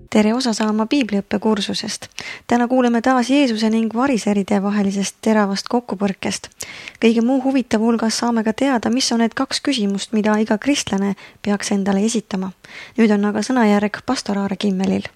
Tere osa saama piibliõppekursusest. Täna kuuleme taas Jeesuse ning variseride vahelisest teravast kokkupõrkest. Kõige muu huvitav hulgas saame ka teada, mis on need 2 küsimust, mida iga kristlane peaks endale esitama. Nüüd on aga sõnajärg pastor Aare Kimmelil.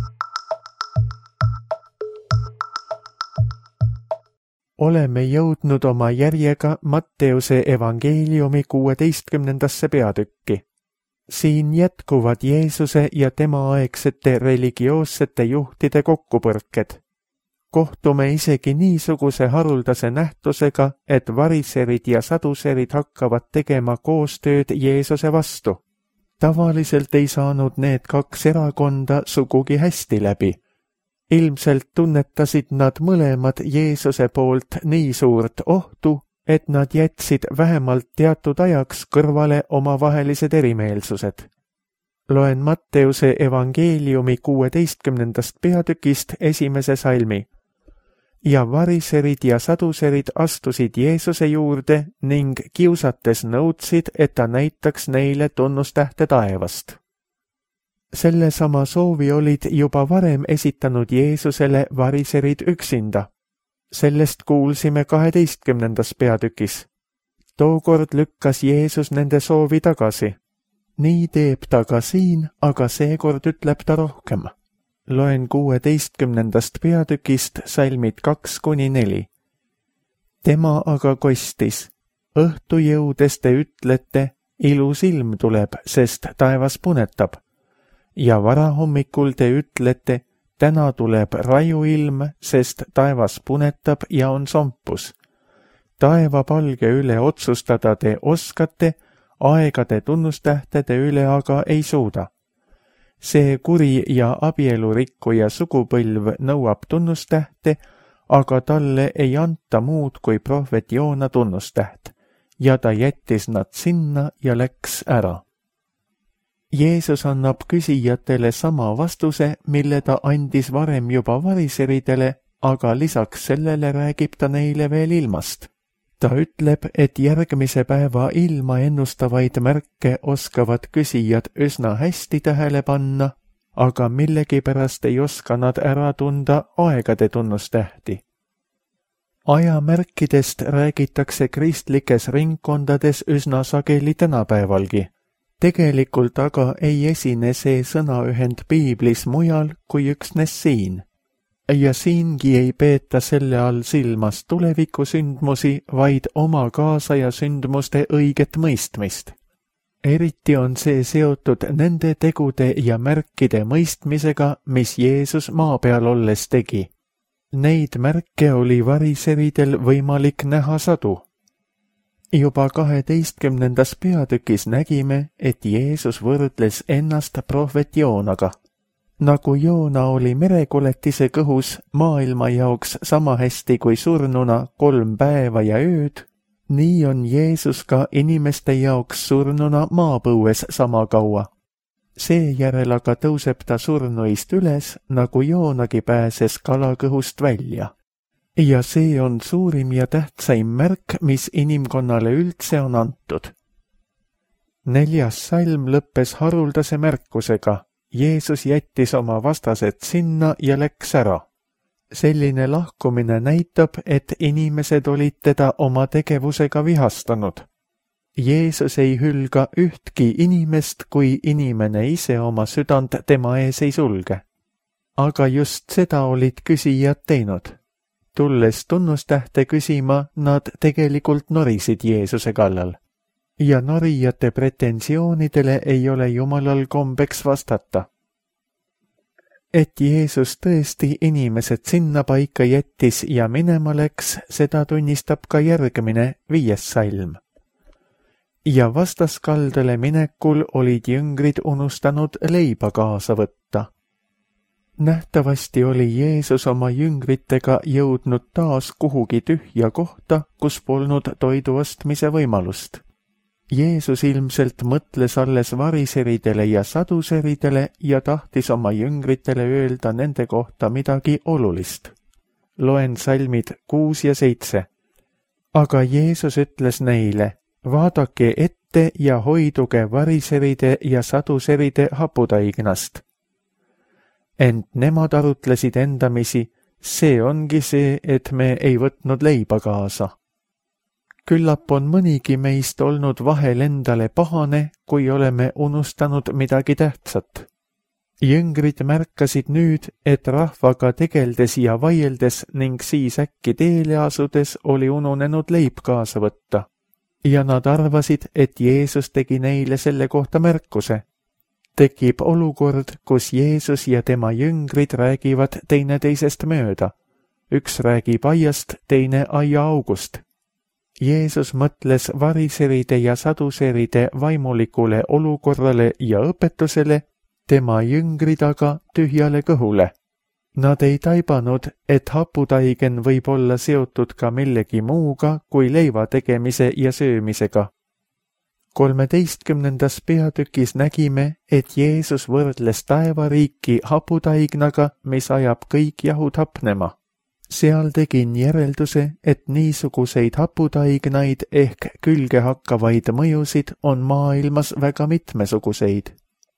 Oleme jõudnud oma järjega Matteuse evangeeliumi 16. peatükki. Siin jätkuvad Jeesuse ja temaaegsete religioossete juhtide kokkupõrked. Kohtume isegi niisuguse haruldase nähtusega, et variserid ja saduserid hakkavad tegema koostööd Jeesuse vastu. Tavaliselt ei saanud need 2 erakonda sugugi hästi läbi. Ilmselt tunnetasid nad mõlemad Jeesuse poolt nii suurt ohtu, et nad jätsid vähemalt teatud ajaks kõrvale omavahelised erimeelsused. Loen Matteuse evangeeliumi 16. peatükist 1. salmi. Ja variserid ja saduserid astusid Jeesuse juurde ning kiusates nõudsid, et ta näitaks neile tunnustähte taevast. Sellesama soovi olid juba varem esitanud Jeesusele variserid üksinda. Sellest kuulsime 12. peatükis. Tookord lükkas Jeesus nende soovi tagasi. Nii teeb ta ka siin, aga seekord ütleb ta rohkem. Loen 16. peatükist salmid 2-4. Tema aga kostis. Õhtu jõudes te ütlete, ilus ilm tuleb, sest taevas punetab. Ja varahommikul te ütlete, täna tuleb raju ilm, sest taevas punetab ja on sompus. Taevapalge üle otsustada te oskate, aegade tunnustähtede üle aga ei suuda. See kuri ja abielurikkuja sugupõlv nõuab tunnustähte, aga talle ei anta muud kui prohvet Joona tunnustäht, ja ta jättis nad sinna ja läks ära. Jeesus annab küsijatele sama vastuse, mille ta andis varem juba variseridele, aga lisaks sellele räägib ta neile veel ilmast. Ta ütleb, et järgmise päeva ilma ennustavaid märke oskavad küsijad üsna hästi tähele panna, aga millegipärast ei oska nad ära tunda aegade tunnustähti. Ajamärkidest räägitakse kristlikes ringkondades üsna sageli tänapäevalgi. Tegelikult aga ei esine see sõnaühend piiblis mujal kui üksnes siin. Ja siingi ei peeta selle all silmas tulevikusündmusi, vaid oma kaasaja sündmuste õiget mõistmist. Eriti on see seotud nende tegude ja märkide mõistmisega, mis Jeesus maa peal olles tegi. Neid märke oli variseridel võimalik näha sadu. Juba 12. peatükis nägime, et Jeesus võrdles ennast prohvet Joonaga. Nagu Joona oli merekoletise kõhus maailma jaoks sama hästi kui surnuna 3 päeva ja ööd, nii on Jeesus ka inimeste jaoks surnuna maapõues sama kaua. Seejärel aga tõuseb ta surnuist üles, nagu Joonagi pääses kalakõhust välja. Ja see on suurim ja tähtsaim märk, mis inimkonnale üldse on antud. 4. salm lõppes haruldase märkusega. Jeesus jättis oma vastased sinna ja läks ära. Selline lahkumine näitab, et inimesed olid teda oma tegevusega vihastanud. Jeesus ei hülga ühtki inimest, kui inimene ise oma südant tema ees ei sulge. Aga just seda olid küsijad teinud. Tulles tunnustähte küsima, nad tegelikult norisid Jeesuse kallal. Ja norijate pretensioonidele ei ole Jumalal kombeks vastata. Et Jeesus tõesti inimesed sinna paika jättis ja minema läks, seda tunnistab ka järgmine 5. salm. Ja vastaskaldale minekul olid jüngrid unustanud leiba kaasa võtta. Nähtavasti oli Jeesus oma jüngritega jõudnud taas kuhugi tühja kohta, kus polnud toidu ostmise võimalust. Jeesus ilmselt mõtles alles variseridele ja saduseridele ja tahtis oma jüngritele öelda nende kohta midagi olulist. Loen salmid 6 ja 7. Aga Jeesus ütles neile, vaadake ette ja hoiduge variseride ja saduseride haputaignast. ent nemad arutlesid endamisi, see ongi see, et me ei võtnud leiba kaasa. Küllap on mõnigi meist olnud vahel endale pahane, kui oleme unustanud midagi tähtsat. Jüngrid märkasid nüüd, et rahvaga tegeldes ja vaieldes ning siis äkki teele asudes oli ununenud leib kaasa võtta. Ja nad arvasid, et Jeesus tegi neile selle kohta märkuse. Tekib olukord, kus Jeesus ja tema jüngrid räägivad teineteisest mööda. Üks räägib aiast, teine aiaaugust. Jeesus mõtles variseride ja saduseride vaimulikule olukorrale ja õpetusele, tema jüngrid aga tühjale kõhule. Nad ei taibanud, et haputaigen võib olla seotud ka millegi muuga kui leiva tegemise ja söömisega. 13. peatükis nägime, et Jeesus võrdles taevariiki haputaignaga, mis ajab kõik jahud hapnema. Seal tegin järelduse, et niisuguseid haputaignaid ehk külge hakkavaid mõjusid on maailmas väga mitmesuguseid.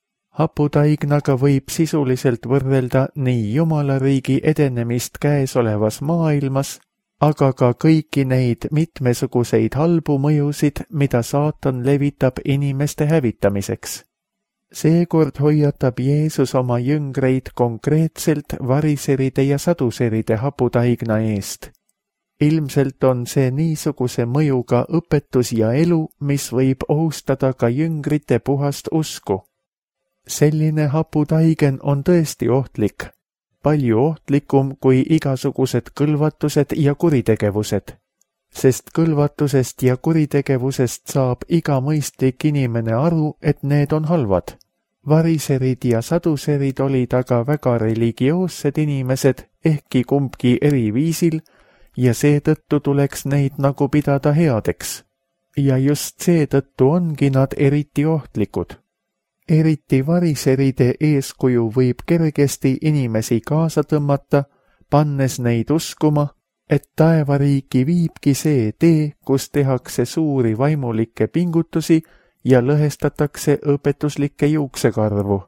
Haputaignaga võib sisuliselt võrrelda nii Jumalariigi edenemist käesolevas maailmas, aga ka kõiki neid mitmesuguseid halbu mõjusid, mida saatan levitab inimeste hävitamiseks. Seekord hoiatab Jeesus oma jüngreid konkreetselt variseride ja saduseride haputaigna eest. Ilmselt on see niisuguse mõjuga õpetus ja elu, mis võib ohustada ka jüngrite puhast usku. Selline haputaigen on tõesti ohtlik, palju ohtlikum kui igasugused kõlvatused ja kuritegevused, sest kõlvatusest ja kuritegevusest saab iga mõistlik inimene aru, et need on halvad. Variserid ja saduserid olid aga väga religioossed inimesed, ehkki kumbki eri viisil, ja seetõttu tuleks neid nagu pidada headeks. Ja just seetõttu ongi nad eriti ohtlikud. Eriti variseride eeskuju võib kergesti inimesi kaasa tõmmata, pannes neid uskuma, et taevariiki viibki see tee, kus tehakse suuri vaimulikke pingutusi ja lõhestatakse õpetuslikke juuksekarvu.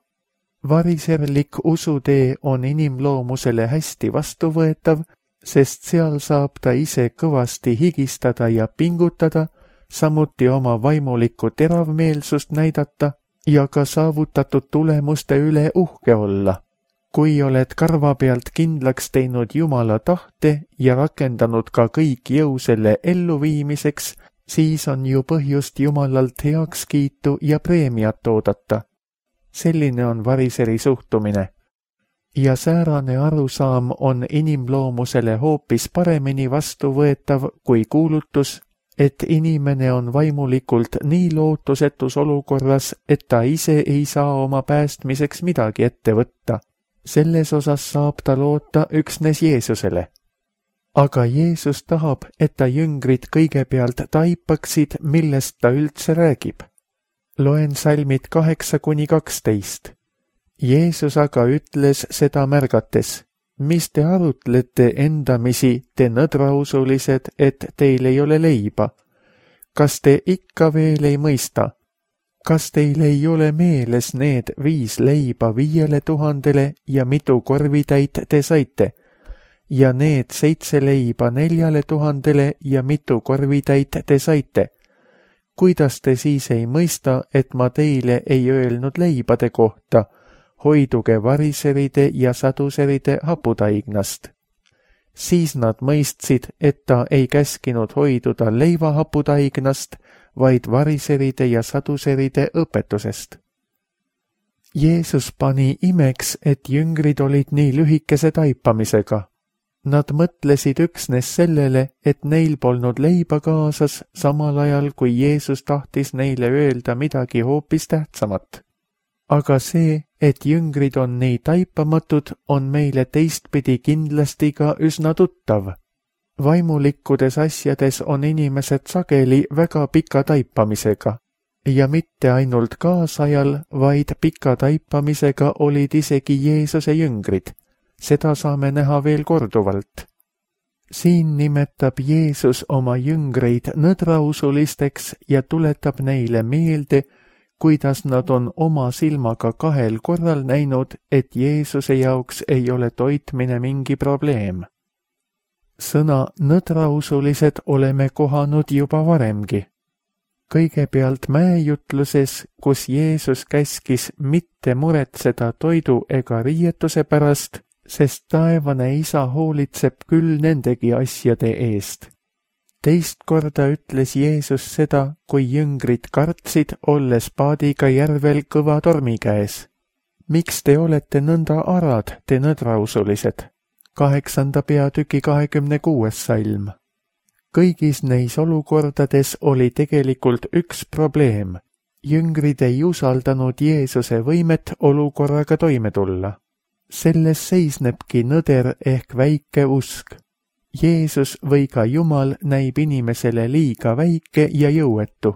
Variserlik usutee on inimloomusele hästi vastuvõetav, sest seal saab ta ise kõvasti higistada ja pingutada, samuti oma vaimulikku teravmeelsust näidata ja ka saavutatud tulemuste üle uhke olla. Kui oled karva pealt kindlaks teinud Jumala tahte ja rakendanud ka kõik jõu selle elluviimiseks, siis on ju põhjust Jumalalt heakskiitu ja preemiat oodata. Selline on variseri suhtumine. Ja säärane arusaam on inimloomusele hoopis paremini vastuvõetav kui kuulutus, et inimene on vaimulikult nii lootusetus olukorras, et ta ise ei saa oma päästmiseks midagi ette võtta. Selles osas saab ta loota üksnes Jeesusele. Aga Jeesus tahab, et ta jüngrid kõigepealt taipaksid, millest ta üldse räägib. Loen salmid 8-12. Jeesus aga ütles seda märgates: mis te arutlete endamisi, te nõdrausulised, et teil ei ole leiba? Kas te ikka veel ei mõista? Kas teil ei ole meeles need 5 leiba 5000 ja mitu korvitäit te saite? Ja need 7 leiba 4000 ja mitu korvitäit te saite? Kuidas te siis ei mõista, et ma teile ei öelnud leibade kohta, hoiduge variseride ja saduseride haputaignast? Siis nad mõistsid, et ta ei käskinud hoiduda leiva haputaignast, vaid variseride ja saduseride õpetusest. Jeesus pani imeks, et jüngrid olid nii lühikese taipamisega. Nad mõtlesid üksnes sellele, et neil polnud leiba kaasas, samal ajal kui Jeesus tahtis neile öelda midagi hoopis tähtsamat. Aga see, et jüngrid on nii taipamatud, on meile teistpidi kindlasti ka üsna tuttav. Vaimulikkudes asjades on inimesed sageli väga pika taipamisega. Ja mitte ainult kaasajal, vaid pika taipamisega olid isegi Jeesuse jüngrid. Seda saame näha veel korduvalt. Siin nimetab Jeesus oma jüngreid nõdrausulisteks ja tuletab neile meelde, kuidas nad on oma silmaga 2 korral näinud, et Jeesuse jaoks ei ole toitmine mingi probleem. Sõna nõdrausulised oleme kohanud juba varemgi. Kõigepealt mäejutluses, kus Jeesus käskis mitte muretseda toidu ega riietuse pärast, sest taevane Isa hoolitseb küll nendegi asjade eest. Teist korda ütles Jeesus seda, kui jüngrid kartsid, olles paadiga järvel kõva tormi käes. Miks te olete nõnda arad, te nõdrausulised? 8. peatüki 26. salm. Kõigis neis olukordades oli tegelikult üks probleem. Jüngrid ei usaldanud Jeesuse võimet olukorraga toime tulla. Selles seisnebki nõder ehk väike usk. Jeesus või ka Jumal näib inimesele liiga väike ja jõuetu.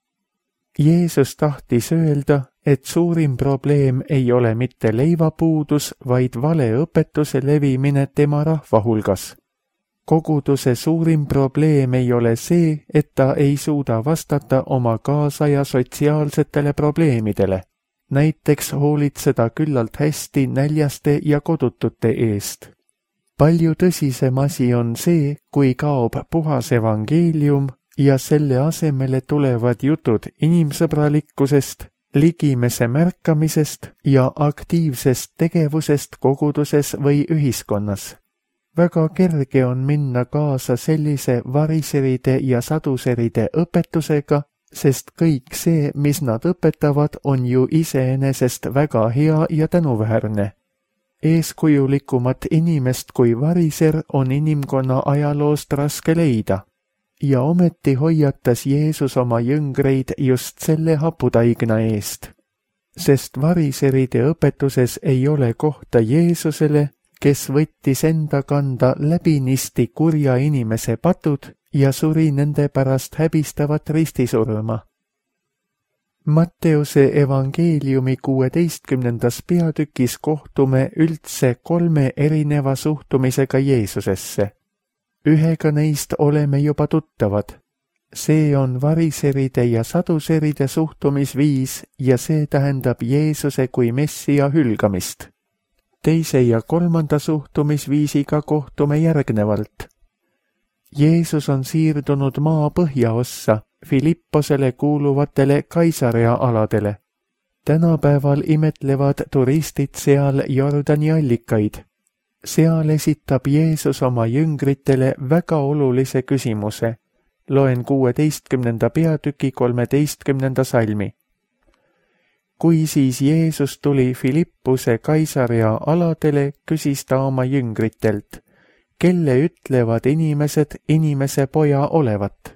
Jeesus tahtis öelda, et suurim probleem ei ole mitte leivapuudus, vaid valeõpetuse levimine tema rahva hulgas. Koguduse suurim probleem ei ole see, et ta ei suuda vastata oma kaasaja sotsiaalsetele probleemidele, näiteks hoolitseda küllalt hästi näljaste ja kodutute eest. Palju tõsisem asi on see, kui kaob puhas evangeelium ja selle asemele tulevad jutud inimsõbralikkusest, ligimese märkamisest ja aktiivsest tegevusest koguduses või ühiskonnas. Väga kerge on minna kaasa sellise variseride ja saduseride õpetusega, sest kõik see, mis nad õpetavad, on ju iseenesest väga hea ja tänuväärne. Eeskujulikumat inimest kui variser on inimkonna ajaloost raske leida. Ja ometi hoiatas Jeesus oma jüngreid just selle haputaigna eest. Sest variseride õpetuses ei ole kohta Jeesusele, kes võttis enda kanda läbinisti kurja inimese patud ja suri nende pärast häbistavat ristisurma. Matteuse evangeeliumi 16. peatükis kohtume üldse 3 erineva suhtumisega Jeesusesse. Ühega neist oleme juba tuttavad. See on variseride ja saduseride suhtumisviis ja see tähendab Jeesuse kui Messia hülgamist. Teise ja 3. suhtumisviisiga kohtume järgnevalt. Jeesus on siirdunud maa põhjaossa, Filipposele kuuluvatele Kaisarea aladele. Tänapäeval imetlevad turistid seal Jordani allikaid. Seal esitab Jeesus oma jüngritele väga olulise küsimuse. Loen 16. peatüki 13. salmi. Kui siis Jeesus tuli Filippuse Kaisarea aladele, küsis ta oma jüngritelt, kelle ütlevad inimesed inimese poja olevat.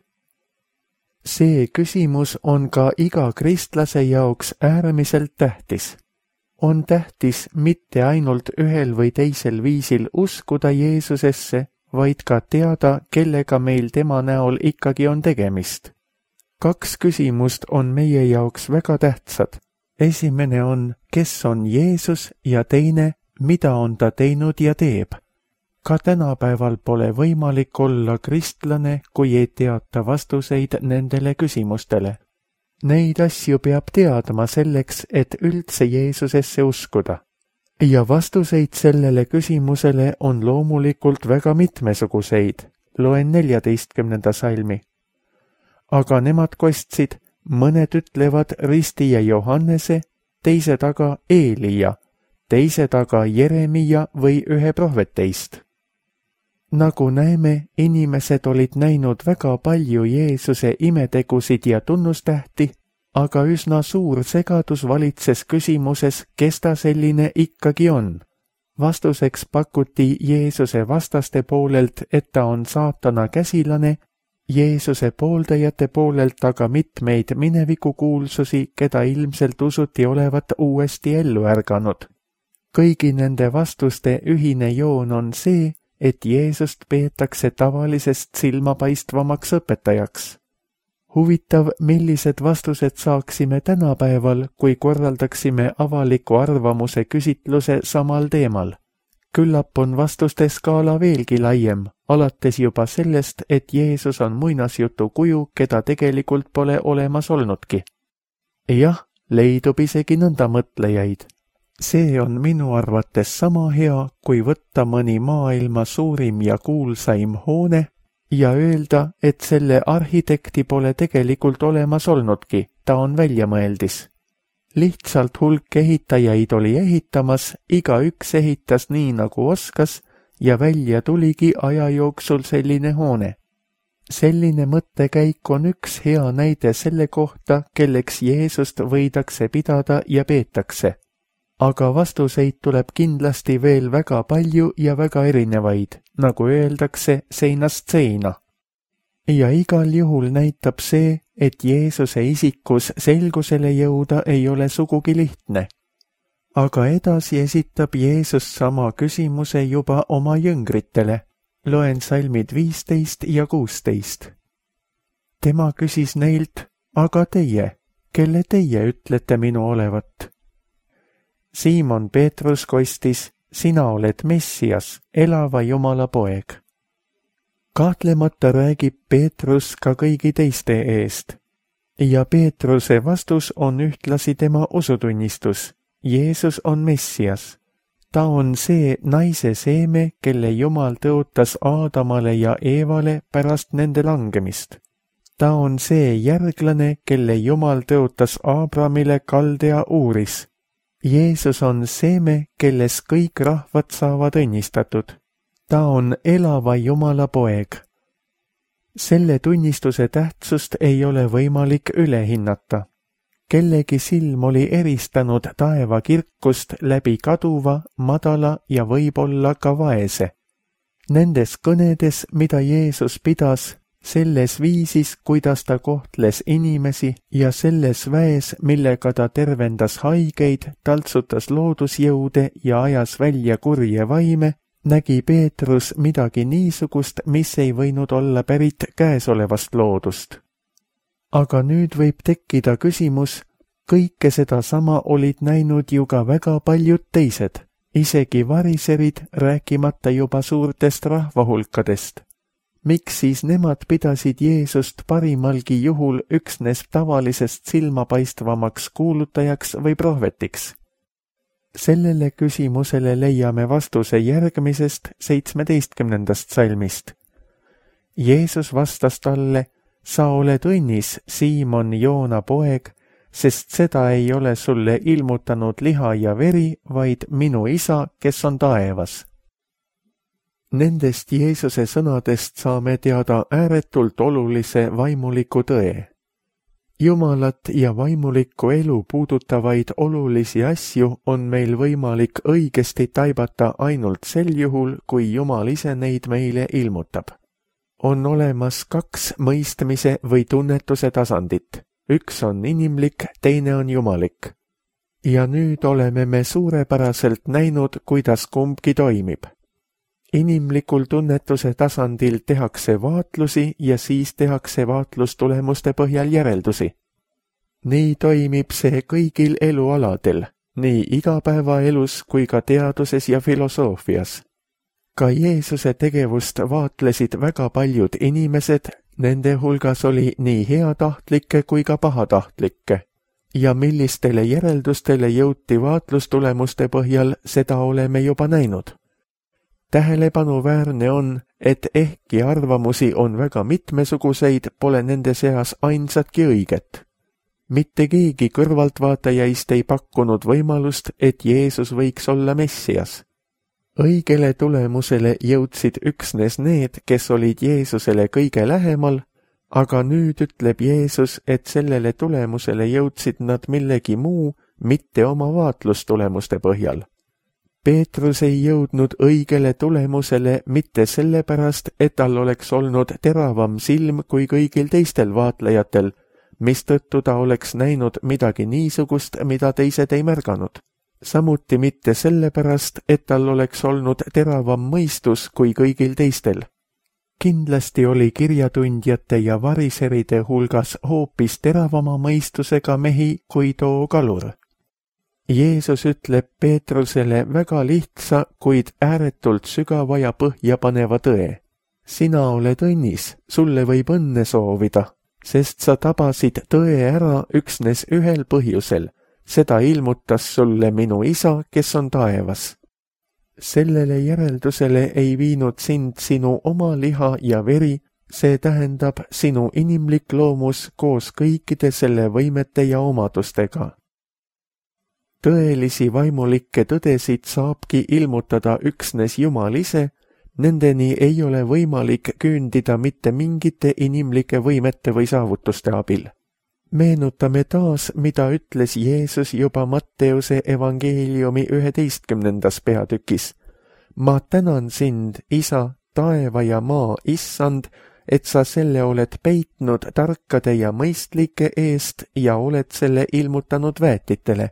See küsimus on ka iga kristlase jaoks äärmiselt tähtis. On tähtis mitte ainult ühel või teisel viisil uskuda Jeesusesse, vaid ka teada, kellega meil tema näol ikkagi on tegemist. 2 küsimust on meie jaoks väga tähtsad. Esimene on, kes on Jeesus ja teine, mida on ta teinud ja teeb. Ka tänapäeval pole võimalik olla kristlane, kui ei teata vastuseid nendele küsimustele. Neid asju peab teadma selleks, et üldse Jeesusesse uskuda. Ja vastuseid sellele küsimusele on loomulikult väga mitmesuguseid. Loen 14. salmi. Aga nemad kostsid, mõned ütlevad ristija Johannese, teised aga Eelia, teised aga Jeremia või ühe prohveteist. Nagu näeme, inimesed olid näinud väga palju Jeesuse imetegusid ja tunnustähti, aga üsna suur segadus valitses küsimuses, kes ta selline ikkagi on. Vastuseks pakuti Jeesuse vastaste poolelt, et ta on saatana käsilane, Jeesuse pooldajate poolelt aga mitmeid minevikukuulsusi, keda ilmselt usuti olevat uuesti ellu ärganud. Kõigi nende vastuste ühine joon on see, et Jeesust peetakse tavalisest silmapaistvamaks õpetajaks. Huvitav, millised vastused saaksime tänapäeval, kui korraldaksime avaliku arvamuse küsitluse samal teemal. Küllap on vastuste skaala veelgi laiem, alates juba sellest, et Jeesus on muinasjutu kuju, keda tegelikult pole olemas olnudki. Jah, leidub isegi nõnda mõtlejaid. See on minu arvates sama hea, kui võtta mõni maailma suurim ja kuulsaim hoone ja öelda, et selle arhitekti pole tegelikult olemas olnudki, ta on väljamõeldis. Lihtsalt hulk ehitajaid oli ehitamas, igaüks ehitas nii nagu oskas ja välja tuligi aja jooksul selline hoone. Selline mõttekäik on üks hea näide selle kohta, kelleks Jeesust võidakse pidada ja peetakse. Aga vastuseid tuleb kindlasti veel väga palju ja väga erinevaid, nagu öeldakse seinast seina. Ja igal juhul näitab see, et Jeesuse isikus selgusele jõuda ei ole sugugi lihtne. Aga edasi esitab Jeesus sama küsimuse juba oma jüngritele. Loen salmid 15 ja 16. Tema küsis neilt, aga teie, kelle teie ütlete minu olevat? Siimon Peetrus kostis, sina oled Messias, elava Jumala poeg. Kahtlemata räägib Peetrus ka kõigi teiste eest. Ja Peetruse vastus on ühtlasi tema usutunnistus. Jeesus on Messias. Ta on see naise seeme, kelle Jumal tõotas Aadamale ja Eevale pärast nende langemist. Ta on see järglane, kelle Jumal tõotas Aabramile Kaldea Uuris. Jeesus on seeme, kelles kõik rahvad saavad õnnistatud. Ta on elava Jumala poeg. Selle tunnistuse tähtsust ei ole võimalik üle hinnata. Kellegi silm oli eristanud taeva kirkust läbi kaduva, madala ja võib-olla ka vaese. Nendes kõnedes, mida Jeesus pidas, selles viisis, kuidas ta kohtles inimesi ja selles väes, millega ta tervendas haigeid, taltsutas loodusjõude ja ajas välja kurje vaime, nägi Peetrus midagi niisugust, mis ei võinud olla pärit käesolevast loodust. Aga nüüd võib tekkida küsimus, kõike seda sama olid näinud ju ka väga paljud teised, isegi variserid, rääkimata juba suurtest rahvahulkadest. Miks siis nemad pidasid Jeesust parimalgi juhul üksnes tavalisest silmapaistvamaks kuulutajaks või prohvetiks? Sellele küsimusele leiame vastuse järgmisest 17. salmist. Jeesus vastas talle, sa oled õnnis, Siimon Joona poeg, sest seda ei ole sulle ilmutanud liha ja veri, vaid minu isa, kes on taevas. Nendest Jeesuse sõnadest saame teada ääretult olulise vaimuliku tõe. Jumalat ja vaimulikku elu puudutavaid olulisi asju on meil võimalik õigesti taibata ainult sel juhul, kui Jumal ise neid meile ilmutab. On olemas kaks mõistmise või tunnetuse tasandit. Üks on inimlik, teine on jumalik. Ja nüüd oleme me suurepäraselt näinud, kuidas kumbki toimib. Inimlikul tunnetuse tasandil tehakse vaatlusi ja siis tehakse vaatlustulemuste põhjal järeldusi. Nii toimib see kõigil elualadel, nii igapäevaelus kui ka teaduses ja filosoofias. Ka Jeesuse tegevust vaatlesid väga paljud inimesed, nende hulgas oli nii heatahtlikke kui ka pahatahtlikke. Ja millistele järeldustele jõuti vaatlustulemuste põhjal, seda oleme juba näinud. Tähelepanuväärne on, et ehkki arvamusi on väga mitmesuguseid, pole nende seas ainsatki õiget. Mitte keegi kõrvaltvaatajaist ei pakkunud võimalust, et Jeesus võiks olla Messias. Õigele tulemusele jõudsid üksnes need, kes olid Jeesusele kõige lähemal, aga nüüd ütleb Jeesus, et sellele tulemusele jõudsid nad millegi muu, mitte oma vaatlustulemuste põhjal. Peetrus ei jõudnud õigele tulemusele mitte sellepärast, et tal oleks olnud teravam silm kui kõigil teistel vaatlejatel, mistõttu ta oleks näinud midagi niisugust, mida teised ei märganud. Samuti mitte sellepärast, et tal oleks olnud teravam mõistus kui kõigil teistel. Kindlasti oli kirjatundjate ja variseride hulgas hoopis teravama mõistusega mehi kui too kalur. Jeesus ütleb Peetrusele väga lihtsa, kuid ääretult sügava ja põhjapaneva tõe. Sina oled õnnis, sulle võib õnne soovida, sest sa tabasid tõe ära üksnes ühel põhjusel. seda ilmutas sulle minu isa, kes on taevas. Sellele järeldusele ei viinud sind sinu oma liha ja veri, see tähendab sinu inimlik loomus koos kõikide selle võimete ja omadustega. Tõelisi vaimulikke tõdesid saabki ilmutada üksnes Jumal ise, nendeni ei ole võimalik küündida mitte mingite inimlike võimete või saavutuste abil. Meenutame taas, mida ütles Jeesus juba Matteuse evangeeliumi 11. peatükis. Ma tänan sind, Isa, taeva ja maa issand, et sa selle oled peitnud tarkade ja mõistlike eest ja oled selle ilmutanud väetitele.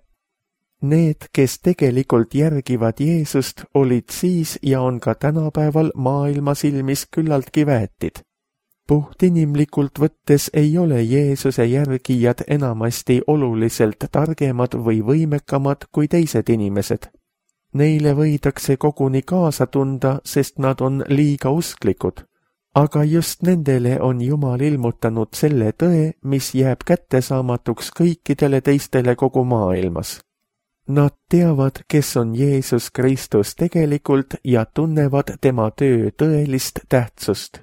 Need, kes tegelikult järgivad Jeesust, olid siis ja on ka tänapäeval maailma silmis küllaltki väetid. Puhtinimlikult võttes ei ole Jeesuse järgijad enamasti oluliselt targemad või võimekamad kui teised inimesed. Neile võidakse koguni kaasa tunda, sest nad on liiga usklikud. Aga just nendele on Jumal ilmutanud selle tõe, mis jääb kättesaamatuks kõikidele teistele kogu maailmas. Nad teavad, kes on Jeesus Kristus tegelikult ja tunnevad tema töö tõelist tähtsust.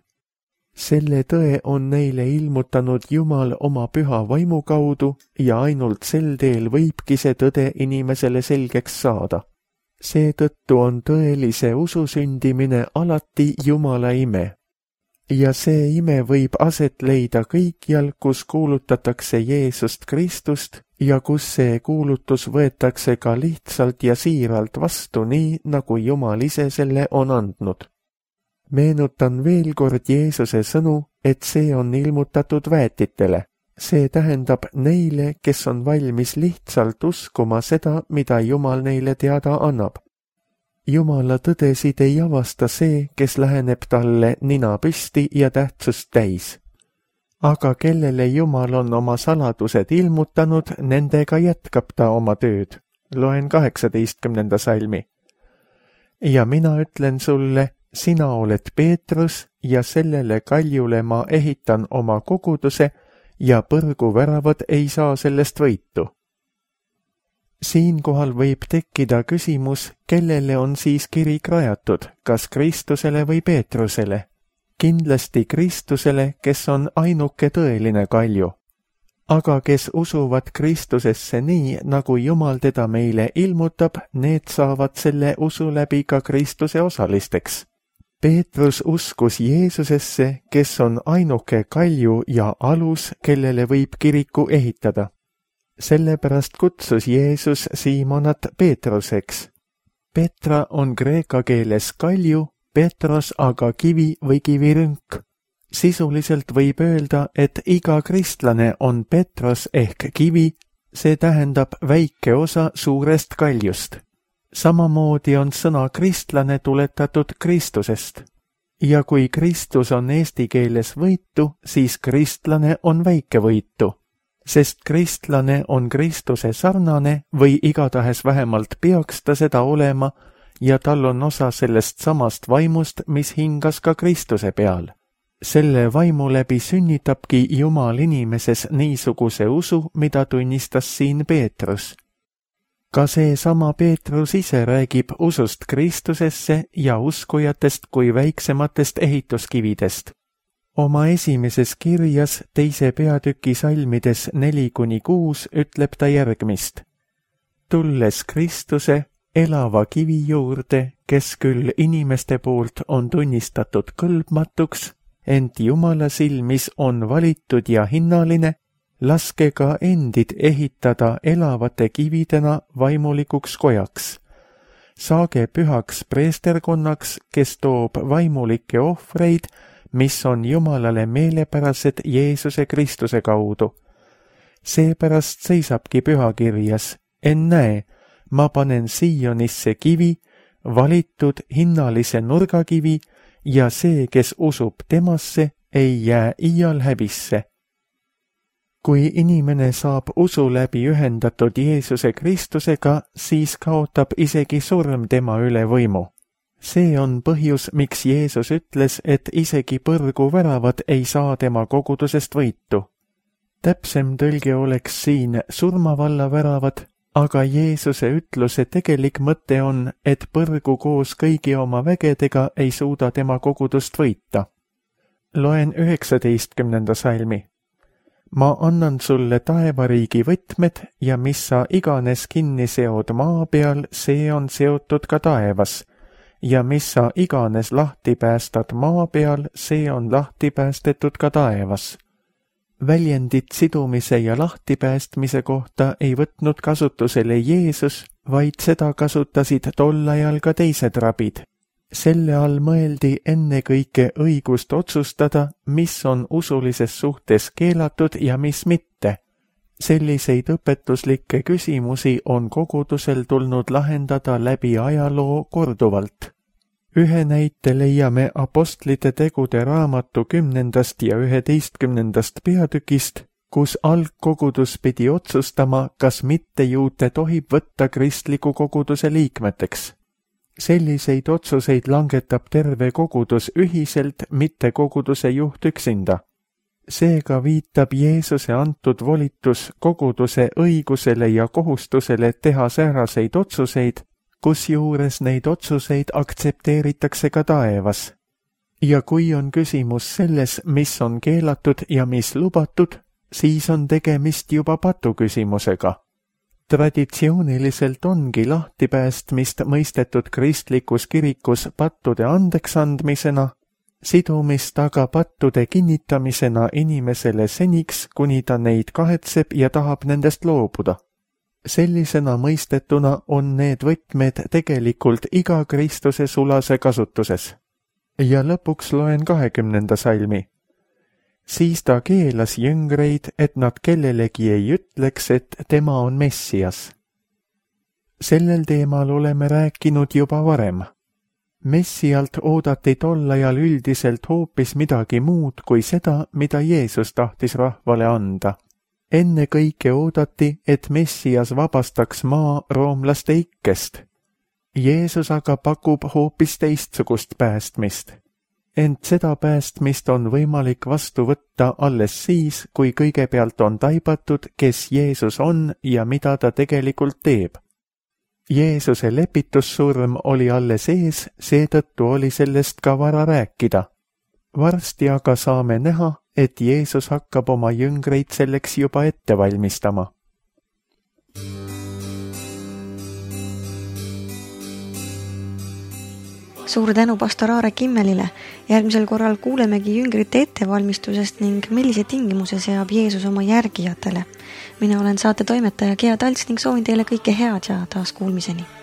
Selle tõe on neile ilmutanud Jumal oma püha vaimu kaudu ja ainult sel teel võibki see tõde inimesele selgeks saada. Seetõttu on tõelise usu sündimine alati Jumala ime. Ja see ime võib aset leida kõikjal, kus kuulutatakse Jeesust Kristust ja kus see kuulutus võetakse ka lihtsalt ja siiralt vastu nii, nagu Jumal ise selle on andnud. Meenutan veel kord Jeesuse sõnu, et see on ilmutatud väetitele. See tähendab neile, kes on valmis lihtsalt uskuma seda, mida Jumal neile teada annab. Jumala tõdesid ei avasta see, kes läheneb talle nina püsti ja tähtsust täis. Aga kellele Jumal on oma saladused ilmutanud, nendega jätkab ta oma tööd. Loen 18. salmi. Ja mina ütlen sulle, sina oled Peetrus ja sellele kaljule ma ehitan oma koguduse ja põrguväravad ei saa sellest võitu. Siinkohal võib tekkida küsimus, kellele on siis kirik rajatud, kas Kristusele või Peetrusele? Kindlasti Kristusele, kes on ainuke tõeline kalju. Aga kes usuvad Kristusesse nii, nagu Jumal teda meile ilmutab, need saavad selle usu läbi ka Kristuse osalisteks. Peetrus uskus Jeesusesse, kes on ainuke kalju ja alus, kellele võib kiriku ehitada. Sellepärast kutsus Jeesus Siimonat Peetruseks. Petra on kreeka keeles kalju, Petros aga kivi või kivirünk. Sisuliselt võib öelda, et iga kristlane on Petros ehk kivi, see tähendab väike osa suurest kaljust. Samamoodi on sõna kristlane tuletatud Kristusest. Ja kui Kristus on eesti keeles võitu, siis kristlane on väike võitu. Sest kristlane on Kristuse sarnane või igatahes vähemalt peaks ta seda olema ja tal on osa sellest samast vaimust, mis hingas ka Kristuse peal. Selle vaimu läbi sünnitabki Jumal inimeses niisuguse usu, mida tunnistas siin Peetrus. Ka seesama Peetrus ise räägib usust Kristusesse ja uskujatest kui väiksematest ehituskividest. Oma esimeses kirjas 2. peatüki salmides 4-6 ütleb ta järgmist. Tulles Kristuse, elava kivi juurde, kes küll inimeste poolt on tunnistatud kõlbmatuks, ent Jumala silmis on valitud ja hinnaline, laske ka endid ehitada elavate kividena vaimulikuks kojaks. Saage pühaks preesterkonnaks, kes toob vaimulikke ohvreid, mis on Jumalale meelepärased Jeesuse Kristuse kaudu. Seepärast seisabki pühakirjas, ennäe, ma panen Siionisse kivi, valitud hinnalise nurgakivi, ja see, kes usub temasse, ei jää iial häbisse. Kui inimene saab usu läbi ühendatud Jeesuse Kristusega, siis kaotab isegi surm tema üle võimu. See on põhjus, miks Jeesus ütles, et isegi põrguväravad ei saa tema kogudusest võitu. Täpsem tõlge oleks siin surmavalla väravad, aga Jeesuse ütluse tegelik mõte on, et põrgu koos kõigi oma vägedega ei suuda tema kogudust võita. Loen 19. salmi. Ma annan sulle taevariigi võtmed ja mis sa iganes kinni seod maa peal, see on seotud ka taevas. Ja mis sa iganes lahti päästad maa peal, see on lahti päästetud ka taevas. Väljendit sidumise ja lahtipäästmise kohta ei võtnud kasutusele Jeesus, vaid seda kasutasid tol ajal ka teised rabid. Selle all mõeldi ennekõike õigust otsustada, mis on usulises suhtes keelatud ja mis mitte. Selliseid õpetuslikke küsimusi on kogudusel tulnud lahendada läbi ajaloo korduvalt. Ühe näite leiame Apostlite tegude raamatu 10. ja 11. peatükist, kus algkogudus pidi otsustama, kas mittejuute tohib võtta kristliku koguduse liikmeteks. Selliseid otsuseid langetab terve kogudus ühiselt, mitte koguduse juht üksinda. Seega viitab Jeesuse antud volitus koguduse õigusele ja kohustusele teha sääraseid otsuseid, kusjuures neid otsuseid aktsepteeritakse ka taevas. Ja kui on küsimus selles, mis on keelatud ja mis lubatud, siis on tegemist juba patuküsimusega. Traditsiooniliselt ongi lahtipäästmist mõistetud kristlikus kirikus pattude andeksandmisena, sidumist aga pattude kinnitamisena inimesele seniks, kuni ta neid kahetseb ja tahab nendest loobuda. Sellisena mõistetuna on need võtmed tegelikult iga Kristuse sulase kasutuses. Ja lõpuks loen 20. salmi. Siis ta keelas jüngreid, et nad kellelegi ei ütleks, et tema on Messias. Sellel teemal oleme rääkinud juba varem. Messialt oodati tol ajal üldiselt hoopis midagi muud kui seda, mida Jeesus tahtis rahvale anda. Enne kõike oodati, et Messias vabastaks maa roomlaste ikkest. Jeesus aga pakub hoopis teistsugust päästmist. Ent seda päästmist on võimalik vastu võtta alles siis, kui kõigepealt on taibatud, kes Jeesus on ja mida ta tegelikult teeb. Jeesuse lepitussurm oli alles ees, seetõttu oli sellest ka vara rääkida. Varsti aga saame näha, et Jeesus hakkab oma jüngreid selleks juba ette valmistama. Suur tänu pastor Aare Kimmelile. Järgmisel korral kuulemegi jüngrite ettevalmistusest ning millise tingimuse seab Jeesus oma järgijatele. Mina olen saate toimetaja Gea Talts ning soovin teile kõike head ja taas kuulmiseni.